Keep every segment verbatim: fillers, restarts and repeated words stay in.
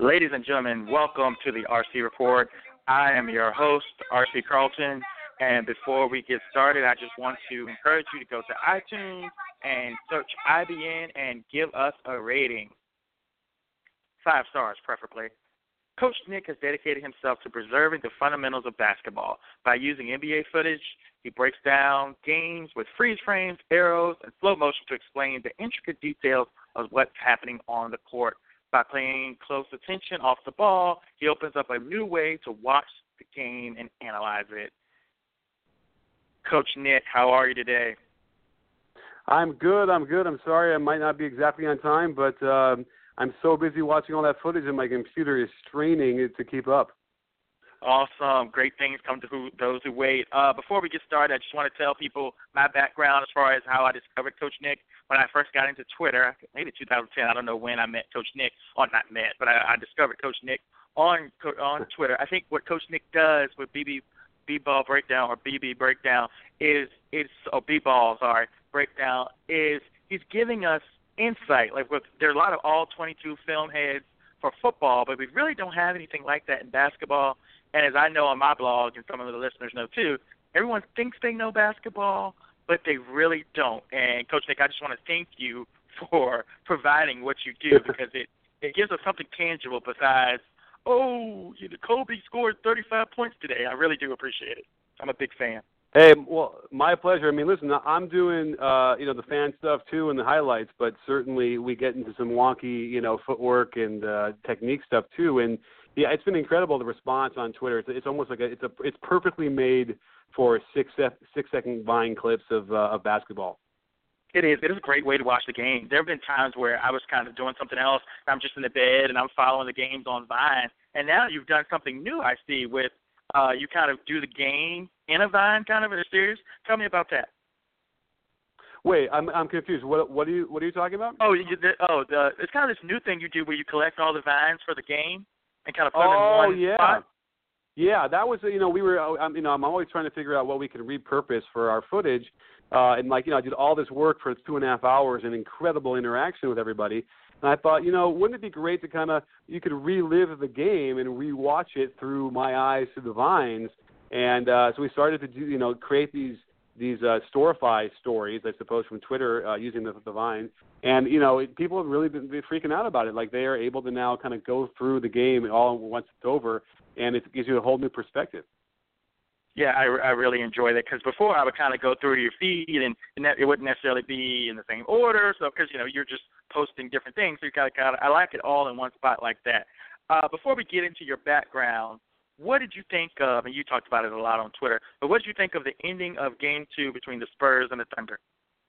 Ladies and gentlemen, welcome to the R C Report. I am your host, R C Carlton, and before we get started, I just want to encourage you to go to iTunes and search I B N and give us a rating. Five stars, preferably. Coach Nick has dedicated himself to preserving the fundamentals of basketball. By using N B A footage, he breaks down games with freeze frames, arrows, and slow motion to explain the intricate details of what's happening on the court. By paying close attention off the ball, he opens up a new way to watch the game and analyze it. Coach Nick, how are you today? I'm good. I'm good. I'm sorry I might not be exactly on time, but um, I'm so busy watching all that footage and my computer is straining it to keep up. Awesome. Great things come to who, those who wait. Uh, before we get started, I just want to tell people my background as far as how I discovered Coach Nick. When I first got into Twitter, maybe two thousand ten, I don't know when I met Coach Nick, or not met, but I, I discovered Coach Nick on on Twitter. I think what Coach Nick does with B B B-ball breakdown or B B breakdown is, is or B-ball, sorry, breakdown, is he's giving us insight. Like with, there's a lot of all twenty-two film heads for football, but we really don't have anything like that in basketball. And as I know on my blog, and some of the listeners know too, everyone thinks they know basketball, but they really don't. And Coach Nick, I just want to thank you for providing what you do, because it, it gives us something tangible besides, oh, you know, Kobe scored thirty-five points today. I really do appreciate it. I'm a big fan. Hey, well, my pleasure. I mean, listen, I'm doing, uh, you know, the fan stuff too and the highlights, but certainly we get into some wonky, you know, footwork and uh, technique stuff too. And yeah, it's been incredible, the response on Twitter. It's, it's almost like a, it's a, it's perfectly made for six six second Vine clips of uh, of basketball. It is. It is a great way to watch the game. There have been times where I was kind of doing something else. I'm just in the bed and I'm following the games on Vine. And now you've done something new, I see, with uh, you kind of do the game in a Vine kind of in a series. Tell me about that. Wait, I'm I'm confused. What what are you what are you talking about? Oh, you, the, oh, the, it's kind of this new thing you do where you collect all the Vines for the game and kind of put oh, them in one yeah. spot. Yeah, that was, you know, we were, I'm, you know, I'm always trying to figure out what we can repurpose for our footage. Uh, and, like, you know, I did all this work for two and a half hours and incredible interaction with everybody. And I thought, you know, wouldn't it be great to kind of, you could relive the game and rewatch it through my eyes through the Vines. And uh, so we started to do, you know, create these these uh, Storify stories, I suppose, from Twitter uh, using the, the Vine. And, you know, it, people have really been, been freaking out about it. Like, they are able to now kind of go through the game all once it's over, and it gives you a whole new perspective. Yeah, I, I really enjoy that, because before I would kind of go through your feed, and, and that, it wouldn't necessarily be in the same order. So, because, you know, you're just posting different things. So you kind of, kind of, I like it all in one spot like that. Uh, before we get into your background, what did you think of, and you talked about it a lot on Twitter, but what did you think of the ending of Game two between the Spurs and the Thunder?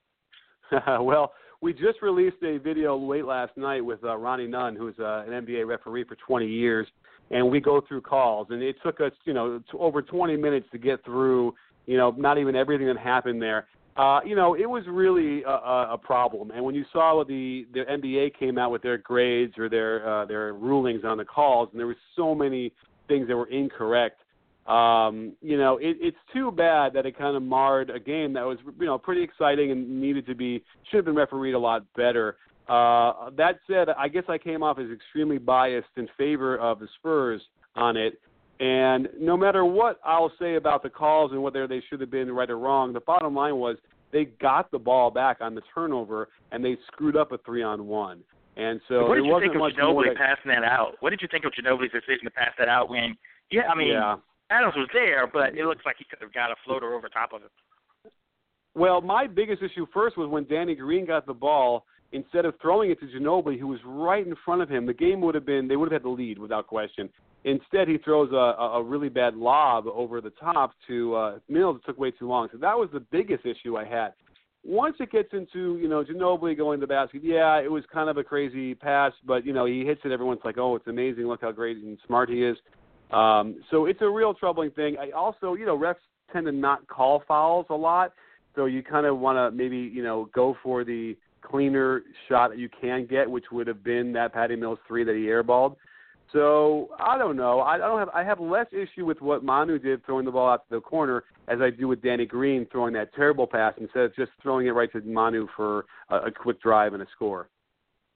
Well, we just released a video late last night with uh, Ronnie Nunn, who's uh, an N B A referee for twenty years, and we go through calls. And it took us, you know, t- over twenty minutes to get through, you know, not even everything that happened there. Uh, you know, it was really a, a problem. And when you saw what the, the N B A came out with their grades or their uh, their rulings on the calls, and there were so many things that were incorrect. Um, you know, it, it's too bad that it kind of marred a game that was, you know, pretty exciting and needed to be, should have been refereed a lot better. Uh, that said, I guess I came off as extremely biased in favor of the Spurs on it. And no matter what I'll say about the calls and whether they should have been right or wrong, the bottom line was they got the ball back on the turnover and they screwed up a three-on-one. And so what did it you wasn't think of much Ginobili more that, passing that out? What did you think of Ginobili's decision to pass that out when, yeah, I mean, yeah. Adams was there, but it looks like he could have got a floater over top of it. Well, my biggest issue first was when Danny Green got the ball, instead of throwing it to Ginobili, who was right in front of him, the game would have been, they would have had the lead without question. Instead, he throws a, a really bad lob over the top to uh, Mills. It took way too long. So that was the biggest issue I had. Once it gets into, you know, Ginobili going to the basket, yeah, it was kind of a crazy pass, but, you know, he hits it. Everyone's like, oh, it's amazing. Look how great and smart he is. Um, so it's a real troubling thing. I also, you know, refs tend to not call fouls a lot, so you kind of want to maybe, you know, go for the cleaner shot that you can get, which would have been that Patty Mills three that he airballed. So I don't know. I don't have. I have less issue with what Manu did throwing the ball out to the corner as I do with Danny Green throwing that terrible pass instead of just throwing it right to Manu for a, a quick drive and a score.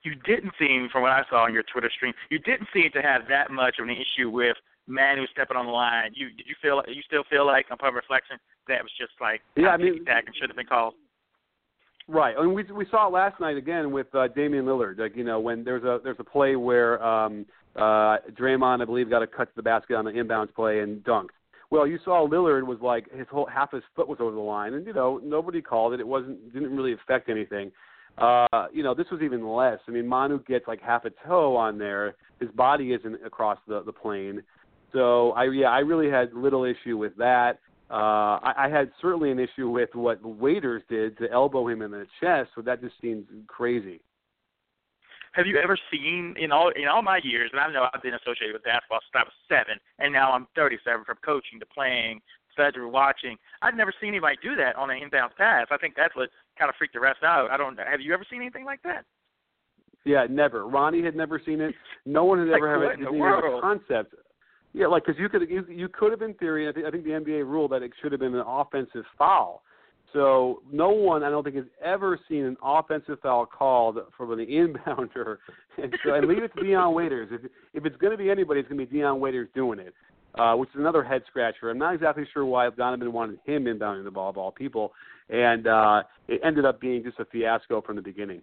you didn't seem, from what I saw on your Twitter stream, you didn't seem to have that much of an issue with Manu stepping on the line. You did you feel you still feel like, upon reflection, that was just like yeah, I mean, and should have been called? Right. I mean, we we saw it last night again with uh, Damian Lillard. Like, you know, when there's a there's a play where um, uh, Draymond, I believe, got a cut to the basket on the inbounds play and dunked. Well, you saw Lillard was like his whole half his foot was over the line, and you know nobody called it. It wasn't didn't really affect anything. Uh, you know, this was even less. I mean, Manu gets like half a toe on there. His body isn't across the the plane. So I yeah I really had little issue with that. Uh, I, I had certainly an issue with what Waiters did to elbow him in the chest. So that just seems crazy. Have you ever seen, in all in all my years, and I know I've been associated with basketball since I was seven, and now I'm thirty-seven, from coaching to playing, et cetera, watching, I've never seen anybody do that on an inbound pass. I think that's what kind of freaked the refs out. I don't. Have you ever seen anything like that? Yeah, never. Ronnie had never seen it. No one had like, ever what had in the a world? concept. Yeah, like because you could you, you could have in theory. I think, I think the N B A ruled that it should have been an offensive foul. So no one, I don't think, has ever seen an offensive foul called from an inbounder. And so I leave it to Dion Waiters. If, if it's going to be anybody, it's going to be Dion Waiters doing it, uh, which is another head scratcher. I'm not exactly sure why Donovan wanted him inbounding the ball of all people, and uh, it ended up being just a fiasco from the beginning.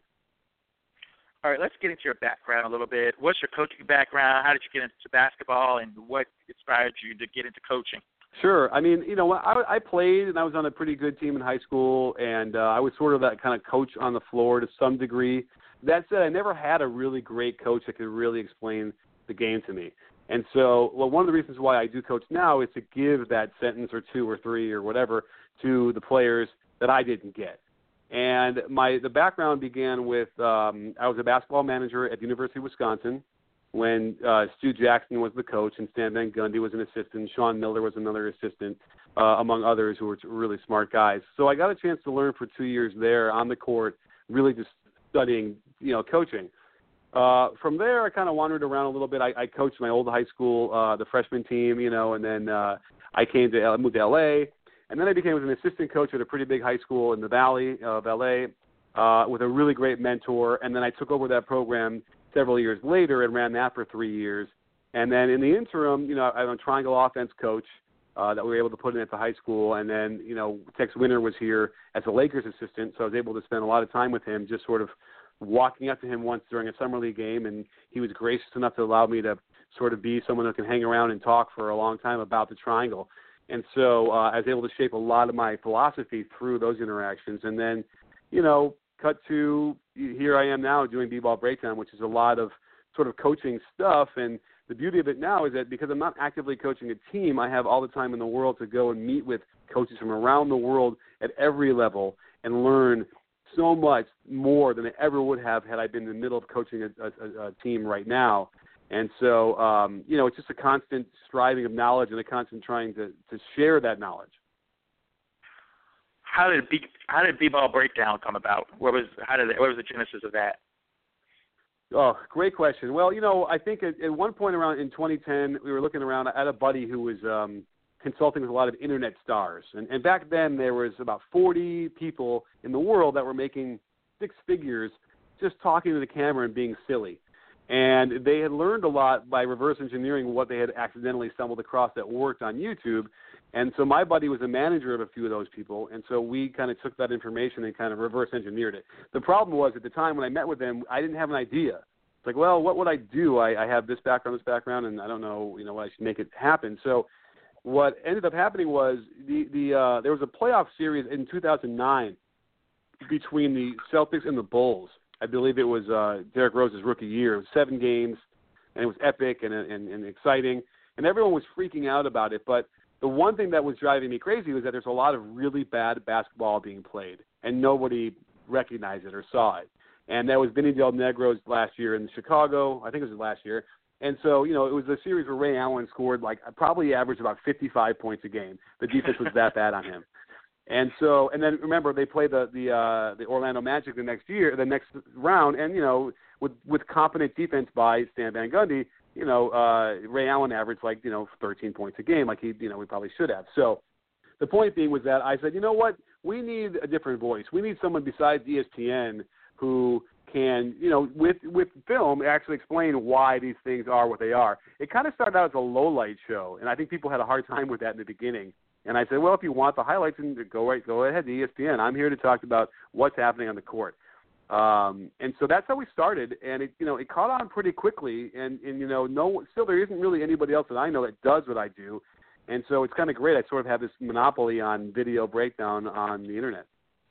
All right, let's get into your background a little bit. What's your coaching background? How did you get into basketball, and what inspired you to get into coaching? Sure. I mean, you know, I, I played, and I was on a pretty good team in high school, and uh, I was sort of that kind of coach on the floor to some degree. That said, I never had a really great coach that could really explain the game to me. And so, well, one of the reasons why I do coach now is to give that sentence or two or three or whatever to the players that I didn't get. And my the background began with um, I was a basketball manager at the University of Wisconsin when uh, Stu Jackson was the coach and Stan Van Gundy was an assistant. Sean Miller was another assistant, uh, among others who were really smart guys. So I got a chance to learn for two years there on the court, really just studying, you know, coaching. Uh, from there, I kind of wandered around a little bit. I, I coached my old high school, uh, the freshman team, you know, and then uh, I came to I moved to L A, and then I became an assistant coach at a pretty big high school in the Valley of L A uh, with a really great mentor. And then I took over that program several years later and ran that for three years. And then in the interim, you know, I'm a triangle offense coach uh, that we were able to put in at the high school. And then, you know, Tex Winter was here as a Lakers assistant, so I was able to spend a lot of time with him, just sort of walking up to him once during a summer league game, and he was gracious enough to allow me to sort of be someone who can hang around and talk for a long time about the triangle. And so uh, I was able to shape a lot of my philosophy through those interactions. And then, you know, cut to here I am now doing B-Ball Breakdown, which is a lot of sort of coaching stuff. And the beauty of it now is that because I'm not actively coaching a team, I have all the time in the world to go and meet with coaches from around the world at every level and learn so much more than I ever would have had I been in the middle of coaching a, a, a team right now. And so, um, you know, it's just a constant striving of knowledge and a constant trying to, to share that knowledge. How did B, how did B-Ball Breakdown come about? What was how did it, what was the genesis of that? Oh, great question. Well, you know, I think at, at one point around in twenty ten, we were looking around at a buddy who was um, consulting with a lot of internet stars. And, and back then there was about forty people in the world that were making six figures just talking to the camera and being silly. And they had learned a lot by reverse engineering what they had accidentally stumbled across that worked on YouTube. And so my buddy was a manager of a few of those people, and so we kind of took that information and kind of reverse engineered it. The problem was at the time when I met with them, I didn't have an idea. It's like, well, what would I do? I, I have this background, this background, and I don't know, you know, what I should make it happen. So what ended up happening was the the uh, there was a playoff series in two thousand nine between the Celtics and the Bulls. I believe it was uh, Derrick Rose's rookie year. It was seven games, and it was epic and, and, and exciting, and everyone was freaking out about it. But the one thing that was driving me crazy was that there's a lot of really bad basketball being played, and nobody recognized it or saw it. And that was Vinny Del Negro's last year in Chicago. I think it was his last year. And so, you know, it was a series where Ray Allen scored, like, probably averaged about fifty-five points a game. The defense was that bad on him. And so, and then remember, they played the the uh, the Orlando Magic the next year, the next round, and, you know, with with competent defense by Stan Van Gundy, you know, uh, Ray Allen averaged like, you know, thirteen points a game, like he, you know, we probably should have. So the point being was that I said, you know what, we need a different voice. We need someone besides E S P N who can, you know, with with film, actually explain why these things are what they are. It kind of started out as a low-light show, and I think people had a hard time with that in the beginning. And I said, well, if you want the highlights, then go right, go ahead to E S P N. I'm here to talk about what's happening on the court. Um, and so that's how we started, and it, you know, it caught on pretty quickly. And, and you know, no, still there isn't really anybody else that I know that does what I do. And so it's kind of great. I sort of have this monopoly on video breakdown on the internet.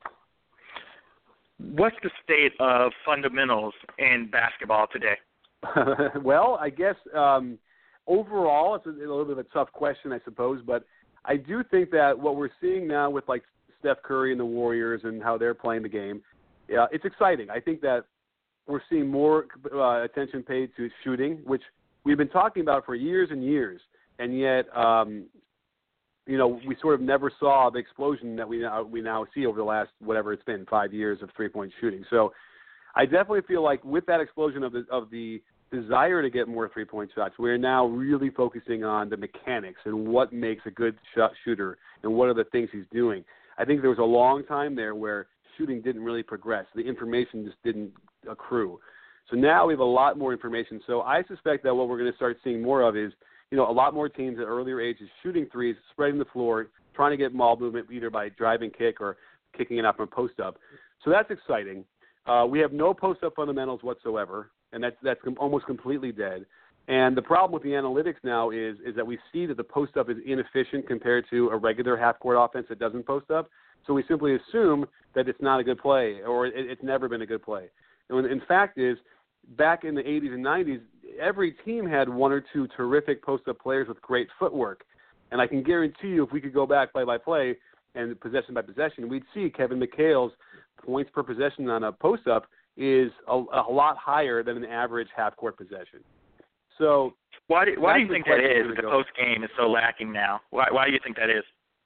What's the state of fundamentals in basketball today? Well, I guess um, overall it's a, a little bit of a tough question, I suppose, but I do think that what we're seeing now with like Steph Curry and the Warriors and how they're playing the game, yeah, it's exciting. I think that we're seeing more uh, attention paid to shooting, which we've been talking about for years and years, and yet, um, you know, we sort of never saw the explosion that we now we now see over the last whatever it's been five years of three-point shooting. So, I definitely feel like with that explosion of the of the desire to get more three-point shots, we're now really focusing on the mechanics and what makes a good shot shooter and what are the things he's doing. I think there was a long time there where shooting didn't really progress. The information just didn't accrue. So now we have a lot more information. So I suspect that what we're going to start seeing more of is, you know, a lot more teams at earlier ages shooting threes, spreading the floor, trying to get ball movement either by driving kick or kicking it out from post-up. So that's exciting. Uh, we have no post-up fundamentals whatsoever, and that's that's com- almost completely dead. And the problem with the analytics now is is that we see that the post-up is inefficient compared to a regular half-court offense that doesn't post-up. So we simply assume that it's not a good play or it, it's never been a good play. And when, in fact is, back in the eighties and nineties, every team had one or two terrific post-up players with great footwork. And I can guarantee you if we could go back play by play and possession by possession, we'd see Kevin McHale's points per possession on a post-up is a, a lot higher than an average half-court possession. So why do, why do you think that is? The go. post game is so lacking now. Why why do you think that is?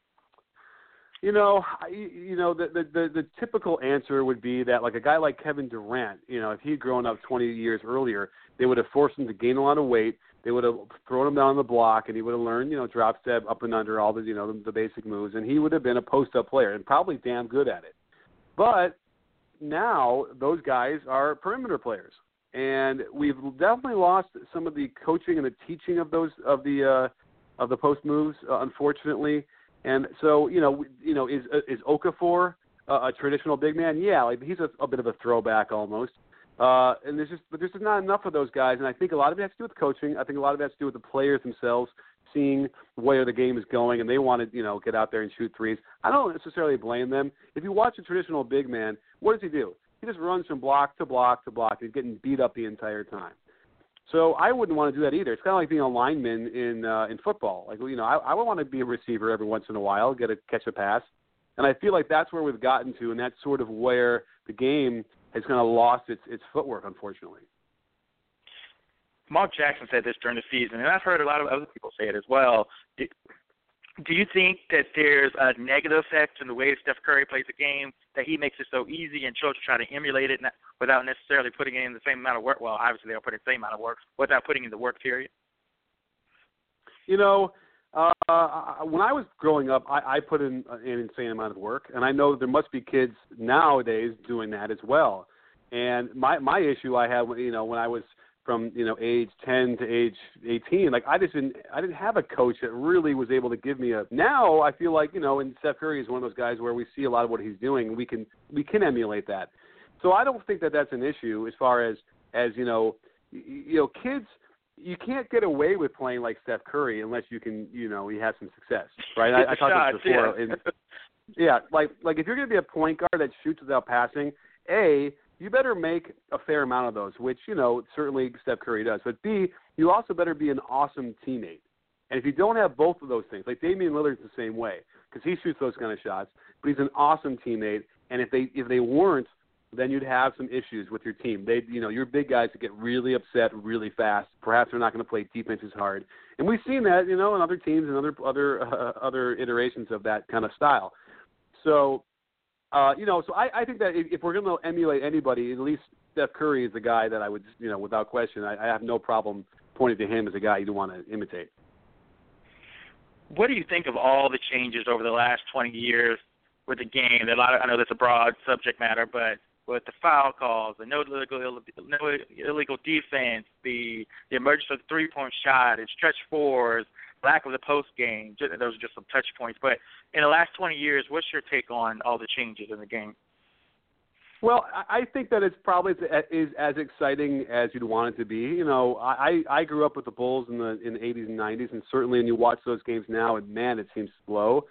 You know, I, you know the, the the the typical answer would be that like a guy like Kevin Durant, you know, if he'd grown up twenty years earlier, they would have forced him to gain a lot of weight. They would have thrown him down on the block, and he would have learned, you know, drop step, up and under, all the you know the, the basic moves, and he would have been a post-up player and probably damn good at it. But now those guys are perimeter players. And we've definitely lost some of the coaching and the teaching of those of the uh, of the post moves, uh, unfortunately. And so, you know, you know, is is Okafor a, a traditional big man? Yeah, like he's a, a bit of a throwback almost. Uh, and there's just but there's just not enough of those guys. And I think a lot of it has to do with coaching. I think a lot of it has to do with the players themselves seeing where the game is going, and they want to, you know, get out there and shoot threes. I don't necessarily blame them. If you watch a traditional big man, what does he do? He just runs from block to block to block. He's getting beat up the entire time. So I wouldn't want to do that either. It's kind of like being a lineman in uh, in football. Like, you know, I, I would want to be a receiver every once in a while, get a catch a pass. And I feel like that's where we've gotten to, and that's sort of where the game has kind of lost its its footwork, unfortunately. Mark Jackson said this during the season, and I've heard a lot of other people say it as well. Do, do you think that there's a negative effect in the way Steph Curry plays the game, that he makes it so easy and children try to emulate it without necessarily putting in the same amount of work? Well, obviously they'll put in the same amount of work without putting in the work, period. You know, uh, when I was growing up, I, I put in an insane amount of work, and I know there must be kids nowadays doing that as well. And my my issue I had, you know, when I was from, you know, age ten to age eighteen, like I just didn't, I didn't have a coach that really was able to give me a. Now I feel like, you know, and Steph Curry is one of those guys where we see a lot of what he's doing. We can we can emulate that. So I don't think that that's an issue as far as as you know, you, you know, kids. You can't get away with playing like Steph Curry unless you can, you know, he has some success, right? I, I talked about this before. Yeah. And, yeah, like like if you're going to be a point guard that shoots without passing, A, you better make a fair amount of those, which, you know, certainly Steph Curry does. But B, you also better be an awesome teammate. And if you don't have both of those things, like Damian Lillard's the same way, because he shoots those kind of shots, but he's an awesome teammate. And if they if they weren't, then you'd have some issues with your team. They, you know, your big guys get really upset really fast. Perhaps they're not going to play defense as hard. And we've seen that, you know, in other teams and other other uh, other iterations of that kind of style. So. Uh, you know, so I, I think that if, if we're going to emulate anybody, at least Steph Curry is the guy that I would, you know, without question, I, I have no problem pointing to him as a guy you'd want to imitate. What do you think of all the changes over the last twenty years with the game? That a lot of, I know that's a broad subject matter, but with the foul calls, the no illegal, no illegal defense, the the emergence of the three-point shot, and stretch fours, lack of the post game. Those are just some touch points. But in the last twenty years, what's your take on all the changes in the game? Well, I think that it's probably is as exciting as you'd want it to be. You know, I, I grew up with the Bulls in the in the eighties and nineties, and certainly when you watch those games now, and man, it seems slow.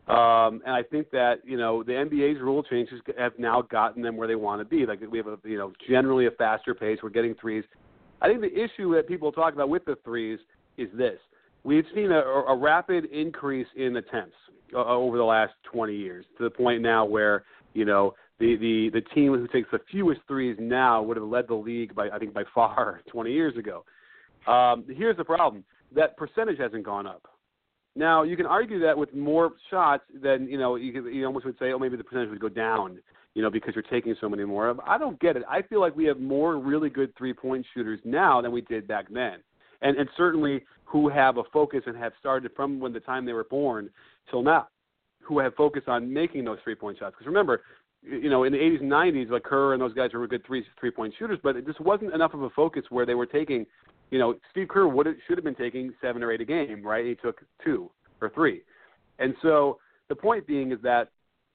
Um, and I think that, you know, the N B A's rule changes have now gotten them where they want to be. Like, we have a, you know, generally a faster pace. We're getting threes. I think the issue that people talk about with the threes is this. We've seen a, a rapid increase in attempts uh, over the last twenty years, to the point now where, you know, the, the, the team who takes the fewest threes now would have led the league by, I think, by far twenty years ago. Um, here's the problem. That percentage hasn't gone up. Now, you can argue that with more shots, then, you know, you, could, you almost would say, oh, maybe the percentage would go down, you know, because you're taking so many more. I don't get it. I feel like we have more really good three-point shooters now than we did back then. And, and certainly who have a focus and have started from when the time they were born till now, who have focused on making those three-point shots. Because remember, you know, in the eighties and nineties, like Kerr and those guys were good three, three-point shooters, but it just wasn't enough of a focus where they were taking, you know, Steve Kerr would have, should have been taking seven or eight a game, right? He took two or three. And so the point being is that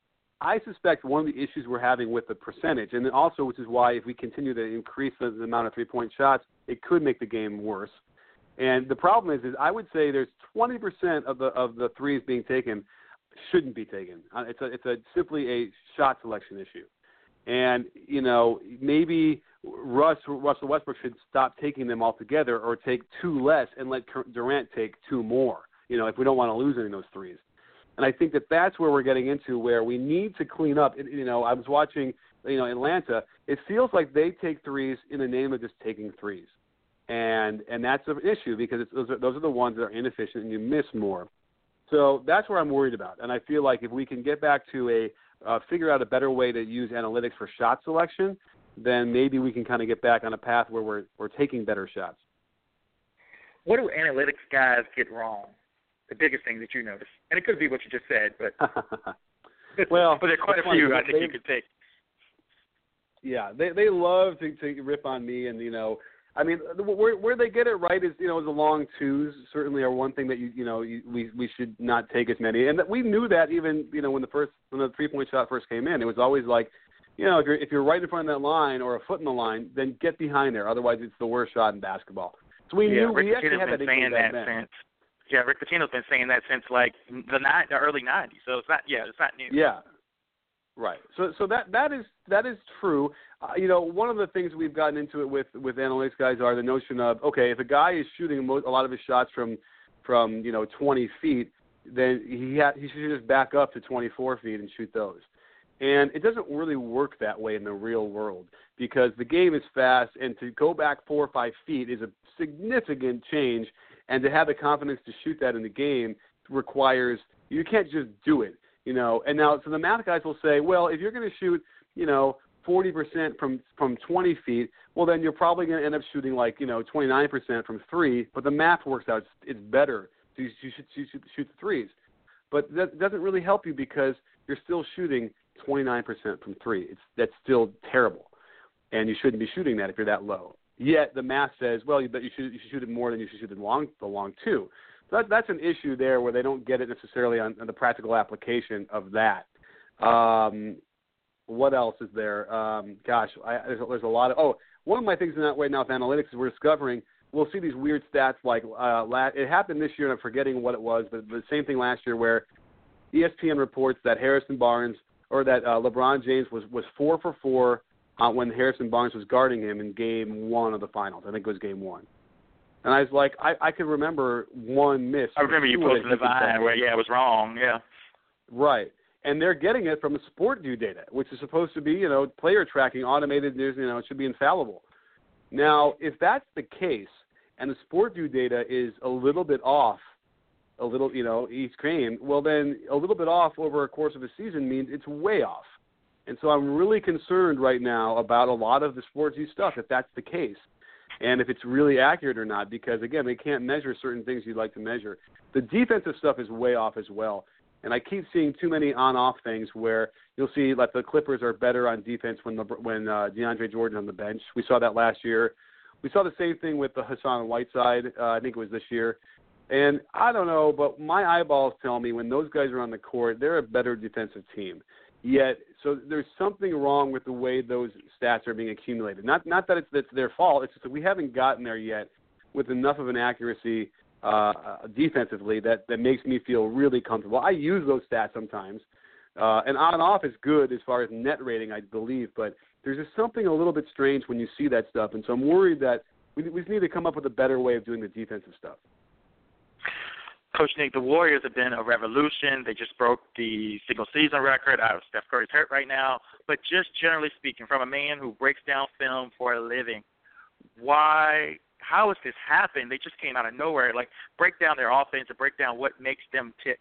I suspect one of the issues we're having with the percentage, and also which is why if we continue to increase the, the amount of three-point shots, it could make the game worse. And the problem is, is I would say there's twenty percent of the of the threes being taken shouldn't be taken. Uh, it's a it's a simply a shot selection issue. And, you know, maybe Russ, Russell Westbrook should stop taking them altogether, or take two less and let Durant take two more, you know, if we don't want to lose any of those threes. And I think that that's where we're getting into, where we need to clean up. You know, I was watching, you know, Atlanta. It feels like they take threes in the name of just taking threes. And and that's an issue, because it's, those, are, those are the ones that are inefficient and you miss more. So that's where I'm worried about. And I feel like if we can get back to a uh, figure out a better way to use analytics for shot selection, then maybe we can kind of get back on a path where we're we're taking better shots. What do analytics guys get wrong? The biggest thing that you notice, and it could be what you just said, but well, but there are quite a few I think they, you could take. Yeah, they they love to, to rip on me, and you know. I mean, where where they get it right is, you know, the long twos certainly are one thing that you you know you, we we should not take as many, and that we knew that even, you know, when the first when the three point shot first came in, it was always like, you know, if you're if you're right in front of that line or a foot in the line, then get behind there. Otherwise, it's the worst shot in basketball. So we yeah, knew Rick we actually Pitino's had that been saying that then. since. Yeah, Rick Pitino's been saying that since like the ni- the early nineties. So it's not yeah, it's not new. Yeah. Right. So so that that is that is true. Uh, you know, one of the things we've gotten into it with, with analytics guys are the notion of, okay, if a guy is shooting a lot of his shots from from you know twenty feet, then he ha- he should just back up to twenty-four feet and shoot those. And it doesn't really work that way in the real world, because the game is fast, and to go back four or five feet is a significant change. And to have the confidence to shoot that in the game requires, you can't just do it. You know, and now, so the math guys will say, well, if you're going to shoot, you know, forty percent from, from twenty feet, well, then you're probably going to end up shooting like, you know, twenty-nine percent from three, but the math works out. It's, it's better. So you, you, should, you should shoot the threes. But that doesn't really help you, because you're still shooting twenty-nine percent from three. It's, that's still terrible. And you shouldn't be shooting that if you're that low. Yet the math says, well, you bet you should, you should shoot it more than you should shoot it long, the long two. So that, that's an issue there, where they don't get it necessarily on, on the practical application of that. Um, what else is there? Um, gosh, I, there's, there's a lot of – oh, one of my things in that way now with analytics is we're discovering we'll see these weird stats like uh, la- – it happened this year, and I'm forgetting what it was, but the same thing last year, where E S P N reports that Harrison Barnes – or that uh, LeBron James was, was four for four uh, when Harrison Barnes was guarding him in game one of the finals. I think it was game one. And I was like, I, I can remember one miss. I remember you posted the Vine where, yeah, it was wrong, yeah. Right. And they're getting it from the SportView data, which is supposed to be, you know, player tracking, automated news, you know, it should be infallible. Now, if that's the case, and the SportView data is a little bit off, a little, you know, each game, well, then a little bit off over a course of a season means it's way off. And so I'm really concerned right now about a lot of the SportView stuff, if that's the case. And if it's really accurate or not, because, again, they can't measure certain things you'd like to measure. The defensive stuff is way off as well. And I keep seeing too many on-off things where you'll see like the Clippers are better on defense when the, when uh, DeAndre Jordan on the bench. We saw that last year. We saw the same thing with the Hassan Whiteside. Uh, I think it was this year. And I don't know, but my eyeballs tell me when those guys are on the court, they're a better defensive team. Yet, so there's something wrong with the way those stats are being accumulated. Not not that it's, it's their fault. It's just that we haven't gotten there yet with enough of an accuracy uh, defensively that, that makes me feel really comfortable. I use those stats sometimes. Uh, and on and off is good as far as net rating, I believe. But there's just something a little bit strange when you see that stuff. And so I'm worried that we, we need to come up with a better way of doing the defensive stuff. Coach Nick, the Warriors have been a revolution. They just broke the single-season record. I, Steph Curry's hurt right now. But just generally speaking, from a man who breaks down film for a living, why, how has this happened? They just came out of nowhere. Like, break down their offense and break down what makes them tick.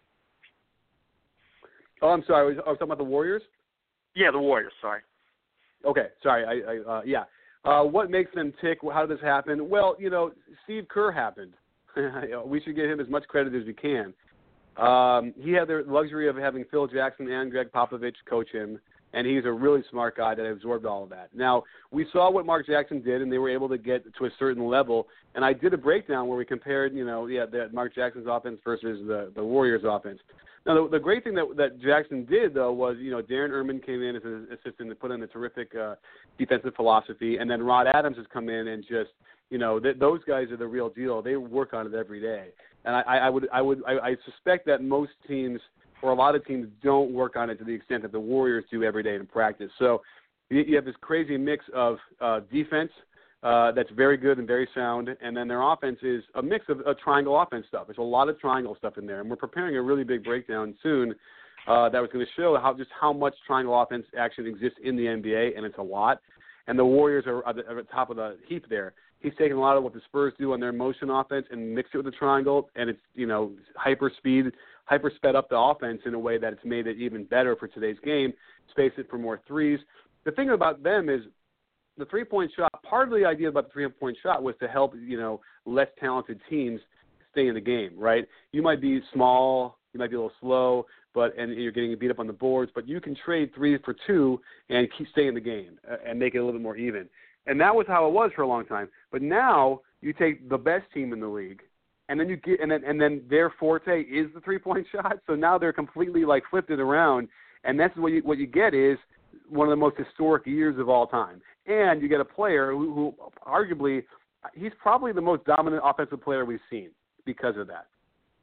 Oh, I'm sorry. I was, I was talking about the Warriors? Yeah, the Warriors, sorry. Okay, sorry. I, I uh, yeah. Uh, what makes them tick? How did this happen? Well, you know, Steve Kerr happened. We should give him as much credit as we can. Um, he had the luxury of having Phil Jackson and Greg Popovich coach him, and he's a really smart guy that absorbed all of that. Now, we saw what Mark Jackson did, and they were able to get to a certain level, and I did a breakdown where we compared, you know, yeah, the Mark Jackson's offense versus the, the Warriors' offense. Now, the, the great thing that, that Jackson did, though, was, you know, Darren Erman came in as an assistant to put in a terrific uh, defensive philosophy, and then Rod Adams has come in and just, you know, th- those guys are the real deal. They work on it every day, and I, I would, I would, I, I suspect that most teams or a lot of teams don't work on it to the extent that the Warriors do every day in practice. So you, you have this crazy mix of uh, defense uh, that's very good and very sound, and then their offense is a mix of uh, triangle offense stuff. There's a lot of triangle stuff in there, and we're preparing a really big breakdown soon uh, that was going to show how just how much triangle offense actually exists in the N B A, and it's a lot. And the Warriors are at the, at the top of the heap there. He's taken a lot of what the Spurs do on their motion offense and mixed it with the triangle, and it's, you know, hyper speed, hyper sped up the offense in a way that it's made it even better for today's game, space it for more threes. The thing about them is the three-point shot, part of the idea about the three-point shot was to help, you know, less talented teams stay in the game, right? You might be small, you might be a little slow, but and you're getting beat up on the boards, but you can trade three for two and keep staying in the game and make it a little bit more even. And that was how it was for a long time. But now you take the best team in the league, and then you get and then and then their forte is the three-point shot. So now they're completely like flipped it around, and that's what you what you get is one of the most historic years of all time. And you get a player who, who arguably he's probably the most dominant offensive player we've seen because of that.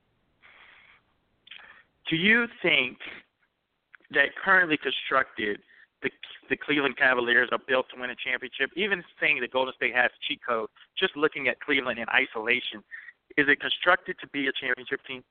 Do you think that currently constructed the the Cleveland Cavaliers are built to win a championship? Even saying that Golden State has a cheat code, just looking at Cleveland in isolation, is it constructed to be a championship team?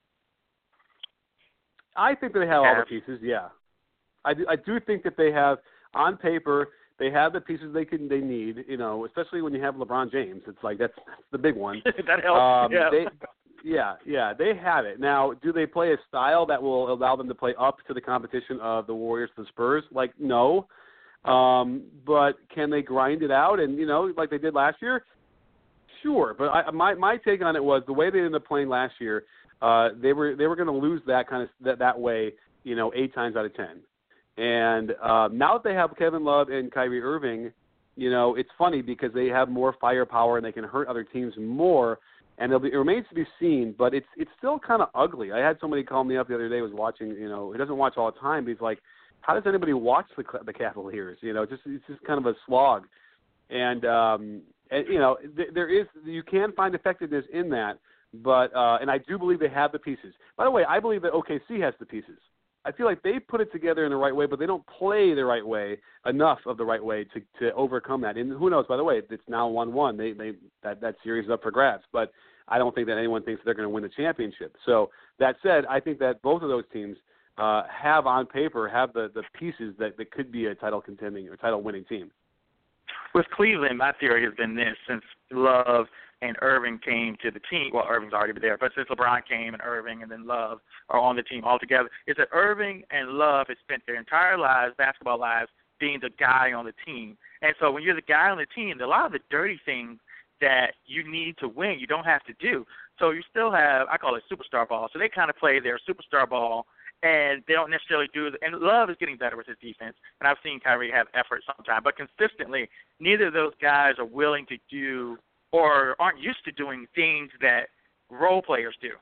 I think they have all the pieces, yeah. I do, I do think that they have, on paper, they have the pieces they can they need, you know, especially when you have LeBron James. It's like that's, that's the big one. That helps, um, yeah. They, yeah, yeah, they have it. Now, do they play a style that will allow them to play up to the competition of the Warriors, the Spurs? Like, no. Um, but can they grind it out and, you know, like they did last year? Sure. But I, my my take on it was the way they ended up playing last year, uh, they were they were going to lose that kind of that, that way, you know, eight times out of ten. And uh, now that they have Kevin Love and Kyrie Irving, you know, it's funny because they have more firepower and they can hurt other teams more. And be, it remains to be seen, but it's it's still kind of ugly. I had somebody call me up the other day, was watching, you know, he doesn't watch all the time, but he's like, how does anybody watch the the Cavaliers? You know, just it's just kind of a slog. And, um, and you know, th- there is, you can find effectiveness in that, but, uh, and I do believe they have the pieces. By the way, I believe that O K C has the pieces. I feel like they put it together in the right way, but they don't play the right way, enough of the right way to, to overcome that. And who knows, by the way, it's now one one. They, they, that, that series is up for grabs. But I don't think that anyone thinks they're going to win the championship. So that said, I think that both of those teams uh, have on paper, have the, the pieces that, that could be a title contending or title winning team. With Cleveland, my theory has been this: since Love and Irving came to the team, well, Irving's already been there, but since LeBron came and Irving and then Love are on the team altogether, is that Irving and Love have spent their entire lives, basketball lives, being the guy on the team. And so when you're the guy on the team, a lot of the dirty things that you need to win, you don't have to do. So you still have, I call it superstar ball. So they kind of play their superstar ball, and they don't necessarily do it. And Love is getting better with his defense, and I've seen Kyrie have effort sometimes. But consistently, neither of those guys are willing to do or aren't used to doing things that role players do.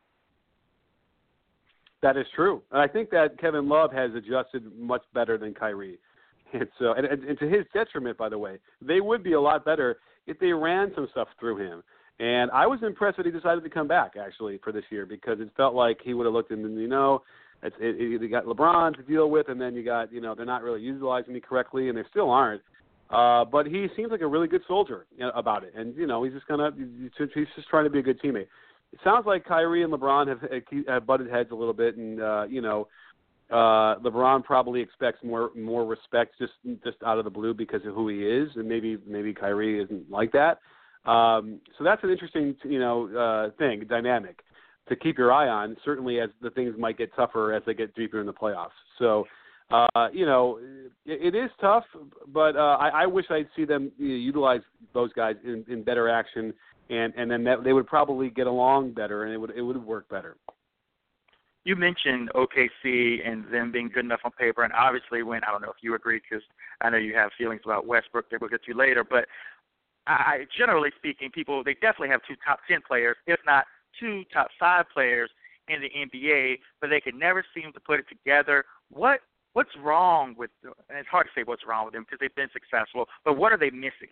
That is true. And I think that Kevin Love has adjusted much better than Kyrie. And, so, and, and to his detriment, by the way, they would be a lot better if they ran some stuff through him. And I was impressed that he decided to come back, actually, for this year, because it felt like he would have looked in and, you know, it's, it, it, you got LeBron to deal with, and then you got, you know, they're not really utilizing me correctly, and they still aren't. Uh, but he seems like a really good soldier, you know, about it. And, you know, he's just kind of, he's just trying to be a good teammate. It sounds like Kyrie and LeBron have, have butted heads a little bit, and, uh, you know, uh, LeBron probably expects more more respect just just out of the blue because of who he is, and maybe maybe Kyrie isn't like that. Um, so that's an interesting, you know, uh, thing, dynamic to keep your eye on, certainly as the things might get tougher as they get deeper in the playoffs. So, uh, you know, it, it is tough, but uh, I, I wish I'd see them you know, utilize those guys in, in better action, and, and then that, they would probably get along better, and it would it would work better. You mentioned O K C and them being good enough on paper, and obviously when, I don't know if you agree, because I know you have feelings about Westbrook that we'll get to later, but I, generally speaking, people, they definitely have two top ten players, if not two top five players in the N B A, but they can never seem to put it together. What What's wrong with them? And it's hard to say what's wrong with them because they've been successful, but what are they missing?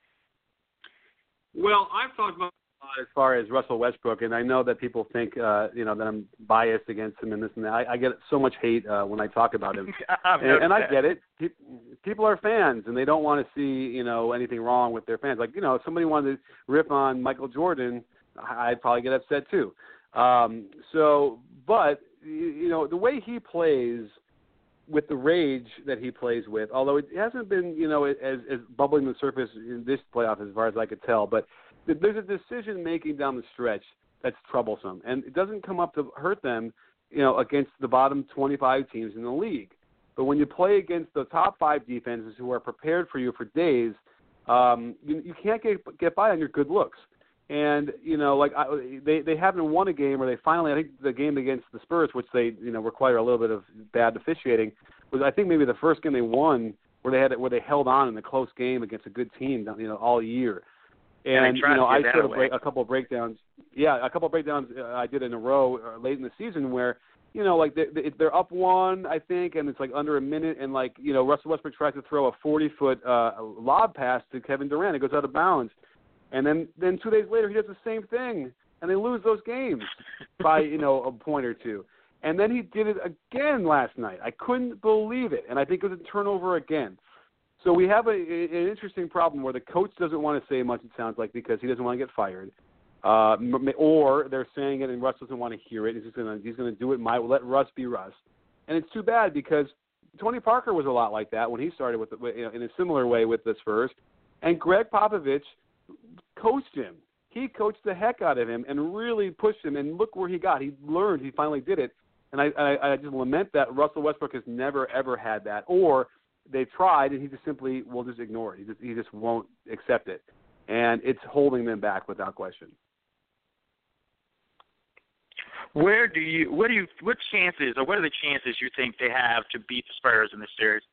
Well, I've talked about as far as Russell Westbrook, and I know that people think, uh, you know, that I'm biased against him and this and that. I, I get so much hate uh, when I talk about him, and, and I get it. People are fans, and they don't want to see, you know, anything wrong with their fans. Like, you know, if somebody wanted to rip on Michael Jordan, I'd probably get upset too. Um, so, but you know, the way he plays, with the rage that he plays with, although it hasn't been, you know, as, as bubbling the surface in this playoff as far as I could tell, but there's a decision-making down the stretch that's troublesome, and it doesn't come up to hurt them, you know, against the bottom twenty-five teams in the league. But when you play against the top five defenses who are prepared for you for days, um, you, you can't get get by on your good looks. And, you know, like I, they, they haven't won a game where they finally, I think the game against the Spurs, which they, you know, require a little bit of bad officiating, was I think maybe the first game they won where they had where they held on in a close game against a good team, you know, all year. And, and you know, I sort of away. break, a couple of breakdowns. Yeah, a couple of breakdowns uh, I did in a row uh, late in the season where, you know, like they, they, they're up one, I think, and it's like under a minute, and like, you know, Russell Westbrook tries to throw a forty-foot uh, lob pass to Kevin Durant. It goes out of bounds. And then, then two days later, he does the same thing, and they lose those games by, you know, a point or two. And then he did it again last night. I couldn't believe it, and I think it was a turnover again. So we have a, an interesting problem where the coach doesn't want to say much, it sounds like, because he doesn't want to get fired. Uh, or they're saying it and Russ doesn't want to hear it. He's just gonna he's gonna do it. My let Russ be Russ, and it's too bad because Tony Parker was a lot like that when he started with, you know, in a similar way with the Spurs, and Greg Popovich coached him. He coached the heck out of him and really pushed him. And look where he got. He learned. He finally did it. And I I, I just lament that Russell Westbrook has never ever had that, or they tried and he just simply will just ignore it. He just he just won't accept it, and it's holding them back without question. Where do you, what do you, what chances, or what are the chances you think they have to beat the Spurs in this series?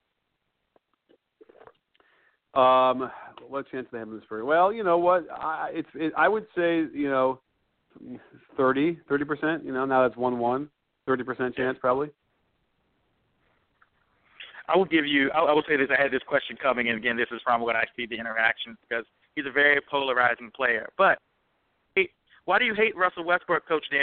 Um, what chance do they have in this series? Well, you know what, I, it's, it, I would say, you know, thirty, thirty percent, you know, now that's one one, thirty percent chance probably. I will give you, I, I will say this, I had this question coming, and again, this is from when I see the interactions, because he's a very polarizing player. But hey, why do you hate Russell Westbrook, Coach Nick?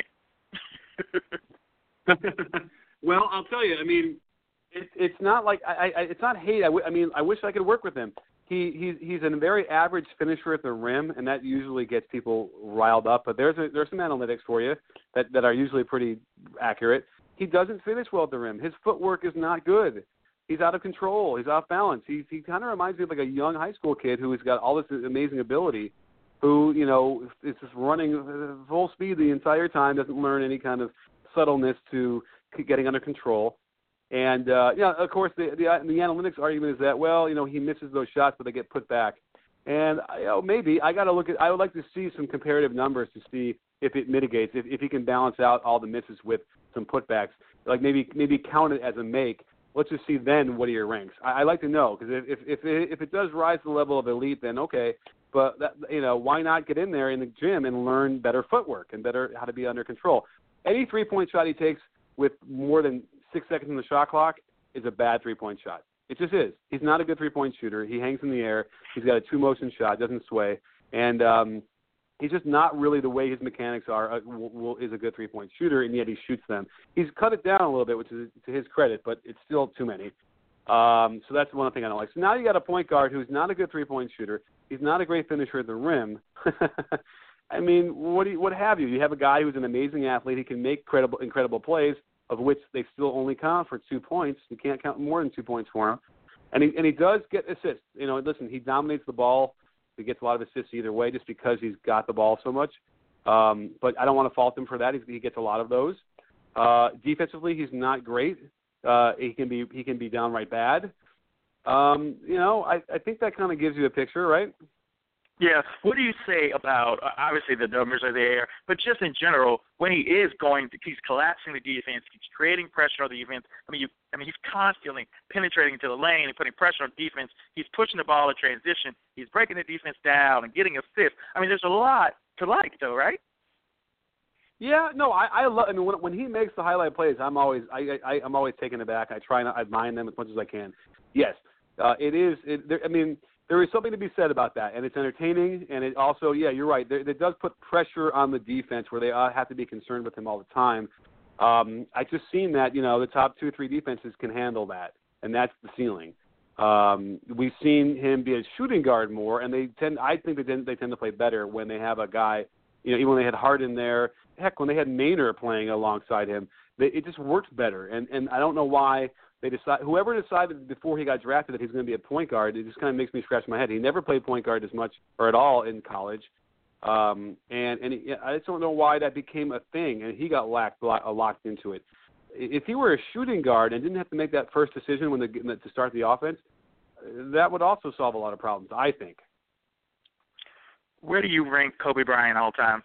Well, I'll tell you. I mean, it, it's not like I, I. It's not hate. I, w- I mean, I wish I could work with him. He he's he's a very average finisher at the rim, and that usually gets people riled up. But there's a, there's some analytics for you that, that are usually pretty accurate. He doesn't finish well at the rim. His footwork is not good. He's out of control. He's off balance. He he kind of reminds me of like a young high school kid who's got all this amazing ability, who, you know, is just running full speed the entire time, doesn't learn any kind of subtleness to getting under control. And, uh, yeah, of course, the, the the analytics argument is that, well, you know, he misses those shots, but they get put back. And, you know, maybe I got to look at – I would like to see some comparative numbers to see if it mitigates, if, if he can balance out all the misses with some putbacks. like maybe maybe count it as a make. Let's just see then what are your ranks. I, I like to know because if if if it, if it does rise to the level of elite, then okay. But that, you know, why not get in there in the gym and learn better footwork and better how to be under control? Any three-point shot he takes with more than six seconds in the shot clock is a bad three-point shot. It just is. He's not a good three-point shooter. He hangs in the air. He's got a two-motion shot, doesn't sway, and um, he's just not really the way his mechanics are. Uh, w- w- is a good three-point shooter, and yet he shoots them. He's cut it down a little bit, which is to his credit, but it's still too many. Um, so that's one thing I don't like. So now you got a point guard who's not a good three-point shooter. He's not a great finisher at the rim. I mean, what do you, what have you? You have a guy who's an amazing athlete. He can make credible, incredible plays, of which they still only count for two points. You can't count more than two points for him. And he and he does get assists. You know, listen, he dominates the ball. He gets a lot of assists either way just because he's got the ball so much. Um, but I don't want to fault him for that. He's, he gets a lot of those. Uh, defensively, he's not great. Uh, he can be he can be downright bad. Um, you know, I, I think that kind of gives you a picture, right? Yeah. What do you say about, uh, obviously the numbers are there, but just in general, when he is going to, he's collapsing the defense, he's creating pressure on the defense. I mean, you, I mean, he's constantly penetrating into the lane and putting pressure on defense. He's pushing the ball in transition. He's breaking the defense down and getting assists. I mean, there's a lot to like, though, right? Yeah, no, I, I love. I mean, when, when he makes the highlight plays, I'm always, I, I, I'm always taken aback. I try not, I mind them as much as I can. Yes, uh, it is. It, there, I mean, there is something to be said about that, and it's entertaining, and it also, yeah, you're right. There, it does put pressure on the defense where they uh, have to be concerned with him all the time. Um, I just seen that, you know, the top two or three defenses can handle that, and that's the ceiling. Um, we've seen him be a shooting guard more, and they tend. I think they tend, they tend to play better when they have a guy. You know, even when they had Harden there, heck, when they had Maynard playing alongside him, they, it just works better. And and I don't know why they decide. Whoever decided before he got drafted that he's going to be a point guard, it just kind of makes me scratch my head. He never played point guard as much or at all in college, um, and and he, I just don't know why that became a thing. And he got locked locked into it. If he were a shooting guard and didn't have to make that first decision when the, to start the offense, that would also solve a lot of problems, I think. Where do you rank Kobe Bryant all time?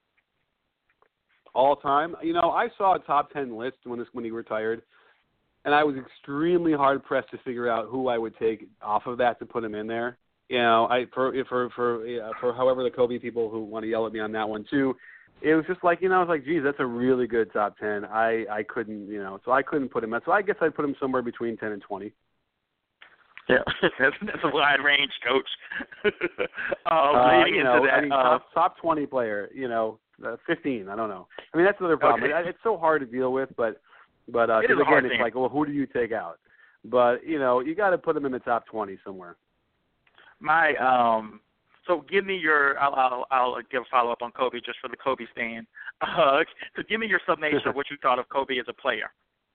All time? You know, I saw a top ten list when this when he retired, and I was extremely hard pressed to figure out who I would take off of that to put him in there. You know, I for for for yeah, for however the Kobe people who want to yell at me on that one too. It was just like, you know, I was like, geez, that's a really good top ten. I, I couldn't, you know, so I couldn't put him at. So I guess I'd put him somewhere between ten and twenty. Yeah, that's, that's a wide range, Coach. um, uh, you know, that, I mean, uh, top, top twenty player, you know, uh, fifteen. I don't know. I mean, that's another problem. Okay. It, it's so hard to deal with, but, but uh, it is again, hard it's thing. like, well, who do you take out? But you know, you got to put him in the top twenty somewhere. My um. So give me your. I'll I'll, I'll give a follow up on Kobe just for the Kobe stand. Uh, so give me your summation of what you thought of Kobe as a player.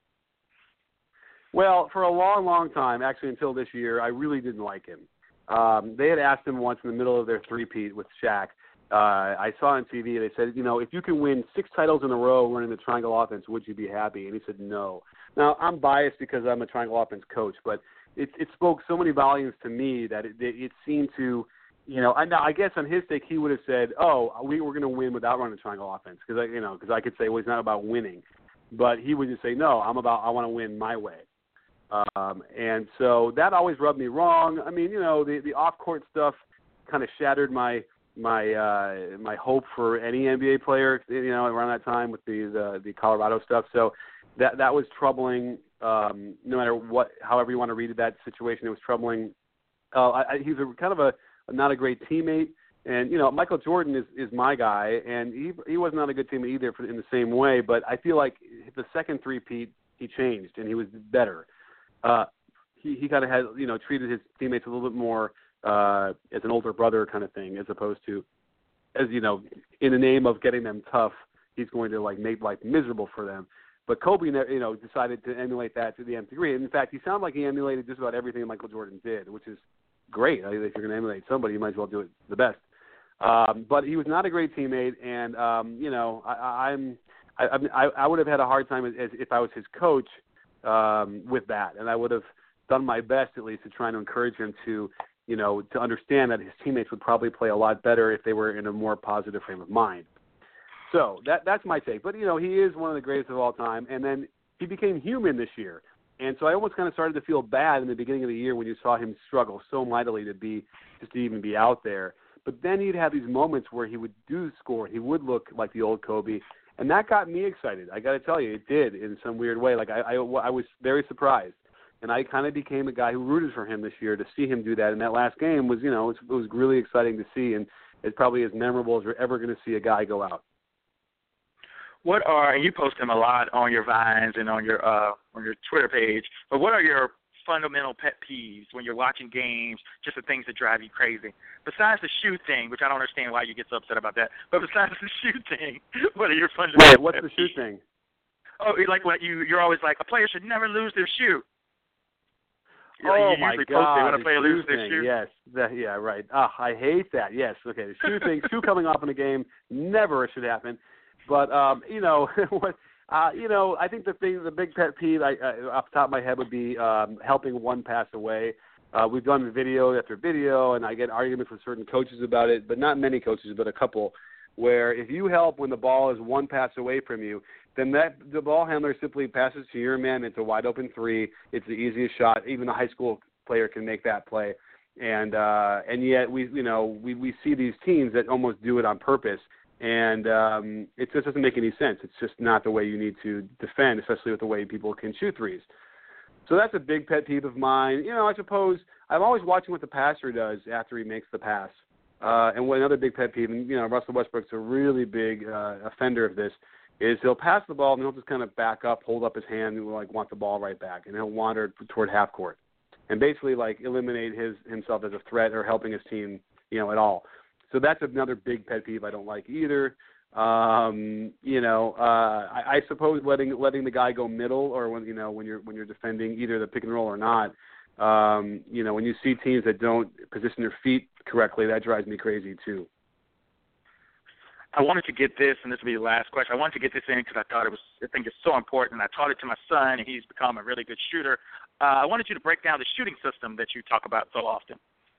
Well, for a long, long time, actually until this year, I really didn't like him. Um, they had asked him once in the middle of their three-peat with Shaq. Uh, I saw on T V, they said, you know, if you can win six titles in a row running the triangle offense, would you be happy? And he said no. Now, I'm biased because I'm a triangle offense coach, but it, it spoke so many volumes to me that it, it, it seemed to, you know, I, I guess on his take, he would have said, oh, we were going to win without running the triangle offense because, I, you know, because I could say, well, it's not about winning. But he would just say, no, I'm about, I want to win my way. Um, and so that always rubbed me wrong. I mean, you know, the, the off-court stuff kind of shattered my my uh, my hope for any N B A player, you know, around that time with the the, the Colorado stuff. So that that was troubling. Um, no matter what, however you want to read that situation, it was troubling. Uh, I, I, he's a kind of a not a great teammate, and you know, Michael Jordan is, is my guy, and he he was not a good teammate either for, in the same way. But I feel like the second three-peat, he changed and he was better. Uh, he he kind of had, you know, treated his teammates a little bit more uh, as an older brother kind of thing, as opposed to, as you know, in the name of getting them tough, he's going to like make life miserable for them. But Kobe, you know, decided to emulate that to the nth degree. And in fact, he sounded like he emulated just about everything Michael Jordan did, which is great. I mean, if you're going to emulate somebody, you might as well do it the best. Um, but he was not a great teammate, and um, you know, I, I'm I, I I would have had a hard time as, as if I was his coach. Um, with that, and I would have done my best at least to try to encourage him to, you know, to understand that his teammates would probably play a lot better if they were in a more positive frame of mind. So that that's my take. But you know, he is one of the greatest of all time. And then he became human this year. And so I almost kind of started to feel bad in the beginning of the year when you saw him struggle so mightily to be just to even be out there. But then he'd have these moments where he would do score. He would look like the old Kobe, and that got me excited. I got to tell you, it did in some weird way. Like I, I, I was very surprised, and I kind of became a guy who rooted for him this year to see him do that. And that last game was, you know, it was, it was really exciting to see, and it's probably as memorable as we're ever going to see a guy go out. What are, and you post them a lot on your Vines and on your uh, on your Twitter page, but what are your fundamental pet peeves when you're watching games, just the things that drive you crazy? Besides the shoe thing, which I don't understand why you get so upset about that, but besides the shoe thing, what are your fundamental Wait, what's pet the shoe peeves? thing? Oh, like what you, you're always like, a player should never lose their shoe. You oh, you my usually God. post it when a the player shoe loses thing. their shoe. Yes. The, yeah, right. Ah, I hate that. Yes. Okay. The shoe thing, shoe coming off in a game, never should happen. But, um, you know, what, uh, you know, I think the thing, the big pet peeve I, uh, off the top of my head would be um, helping one pass away. Uh, we've done video after video, and I get arguments with certain coaches about it, but not many coaches, but a couple, where if you help when the ball is one pass away from you, then that the ball handler simply passes to your man. It's a wide open three. It's the easiest shot. Even a high school player can make that play. And uh, and yet we you know we, we see these teams that almost do it on purpose. And um, it just doesn't make any sense. It's just not the way you need to defend, especially with the way people can shoot threes. So that's a big pet peeve of mine. You know, I suppose I'm always watching what the passer does after he makes the pass. Uh, and what another big pet peeve, and, you know, Russell Westbrook's a really big uh, offender of this, is he'll pass the ball and he'll just kind of back up, hold up his hand, and like want the ball right back, and he'll wander toward half court, and basically like eliminate his himself as a threat or helping his team, you know, at all. So that's another big pet peeve I don't like either. Um, you know, uh, I, I suppose letting letting the guy go middle, or when you know when you're when you're defending either the pick and roll or not. Um, you know, when you see teams that don't position their feet correctly, that drives me crazy too. I wanted to get this, and this will be the last question. I wanted to get this in because I thought it was, I think it's so important. I taught it to my son, and he's become a really good shooter. Uh, I wanted you to break down the shooting system that you talk about so often.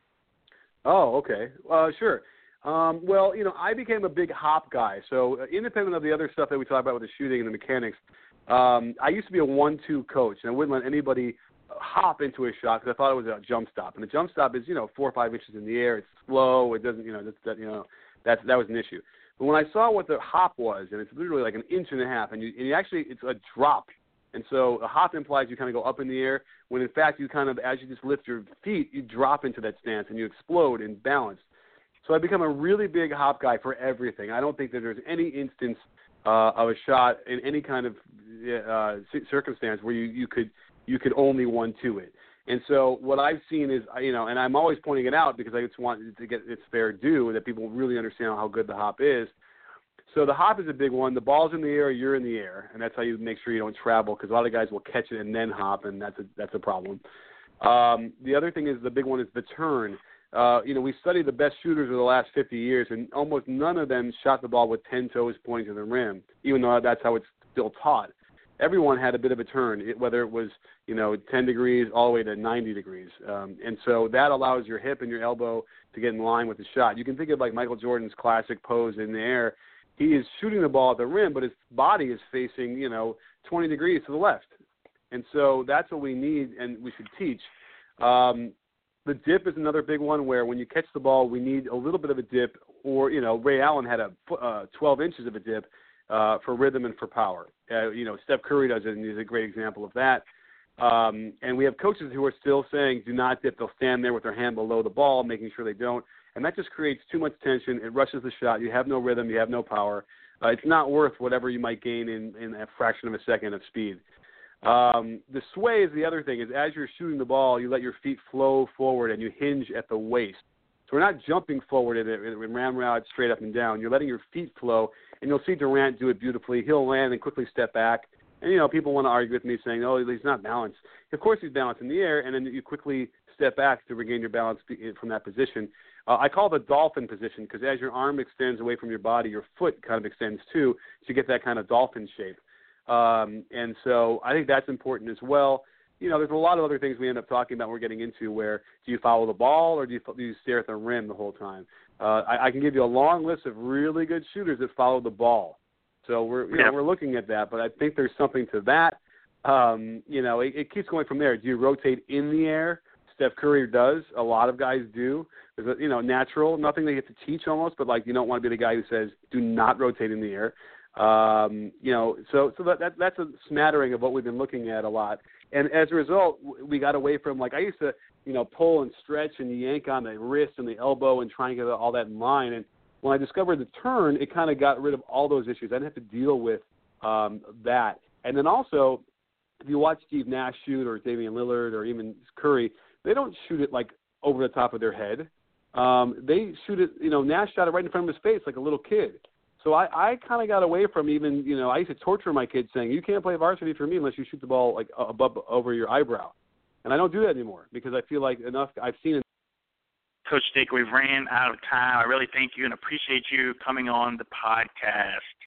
Oh, okay. Uh, sure. Um, well, you know, I became a big hop guy. So uh, independent of the other stuff that we talk about with the shooting and the mechanics, um, I used to be a one two coach, and I wouldn't let anybody hop into a shot because I thought it was a jump stop. And the jump stop is, you know, four or five inches in the air. It's slow. It doesn't, you know, that, that you know, that that was an issue. But when I saw what the hop was, and it's literally like an inch and a half, and you, and you actually, it's a drop. And so a hop implies you kind of go up in the air, when in fact you kind of, as you just lift your feet, you drop into that stance and you explode in balance. So I become a really big hop guy for everything. I don't think that there's any instance uh, of a shot in any kind of uh, circumstance where you, you could you could only one-two it. And so what I've seen is, you know, and I'm always pointing it out because I just want to get its fair due, that people really understand how good the hop is. So the hop is a big one. The ball's in the air, you're in the air, and that's how you make sure you don't travel, because a lot of guys will catch it and then hop, and that's a, that's a problem. Um, the other thing is, the big one is the turn. Uh, you know, we studied the best shooters of the last fifty years, and almost none of them shot the ball with ten toes pointing to the rim, even though that's how it's still taught. Everyone had a bit of a turn, it, whether it was, you know, ten degrees all the way to ninety degrees. Um, and so that allows your hip and your elbow to get in line with the shot. You can think of like Michael Jordan's classic pose in the air. He is shooting the ball at the rim, but his body is facing, you know, twenty degrees to the left. And so that's what we need and we should teach. Um, the dip is another big one, where when you catch the ball, we need a little bit of a dip, or, you know, Ray Allen had a uh, twelve inches of a dip uh, for rhythm and for power. Uh, you know, Steph Curry does it, and he's a great example of that. Um, and we have coaches who are still saying, do not dip. They'll stand there with their hand below the ball, making sure they don't. And that just creates too much tension. It rushes the shot. You have no rhythm. You have no power. Uh, it's not worth whatever you might gain in, in a fraction of a second of speed. Um, the sway is the other thing, is as you're shooting the ball, you let your feet flow forward and you hinge at the waist. So we're not jumping forward in it, in ramrod straight up and down. You're letting your feet flow, and you'll see Durant do it beautifully. He'll land and quickly step back. And, you know, people want to argue with me saying, oh, he's not balanced. Of course he's balanced in the air, and then you quickly step back to regain your balance from that position. Uh, I call it the dolphin position, because as your arm extends away from your body, your foot kind of extends too, so you get that kind of dolphin shape. Um, and so I think that's important as well. You know, there's a lot of other things we end up talking about, we're getting into, where do you follow the ball or do you, do you stare at the rim the whole time? Uh, I, I can give you a long list of really good shooters that follow the ball. So we're, you know, yeah. we're looking at that, but I think there's something to that. um, you know, it, it keeps going from there. Do you rotate in the air? Steph Curry does. A lot of guys do. There's a, you know, natural, nothing they get to teach almost, but like you don't want to be the guy who says, do not rotate in the air. Um, you know, so so that, that that's a smattering of what we've been looking at a lot. And as a result, we got away from, like, I used to, you know, pull and stretch and yank on the wrist and the elbow and try and get all that in line. And when I discovered the turn, it kind of got rid of all those issues. I didn't have to deal with um, that. And then also, if you watch Steve Nash shoot or Damian Lillard or even Curry, they don't shoot it, like, over the top of their head. Um, they shoot it, you know, Nash shot it right in front of his face like a little kid. So I, I kind of got away from even, you know, I used to torture my kids saying, you can't play varsity for me unless you shoot the ball, like, above over your eyebrow. And I don't do that anymore because I feel like enough – I've seen it. Coach Dick, we've ran out of time. I really thank you and appreciate you coming on the podcast.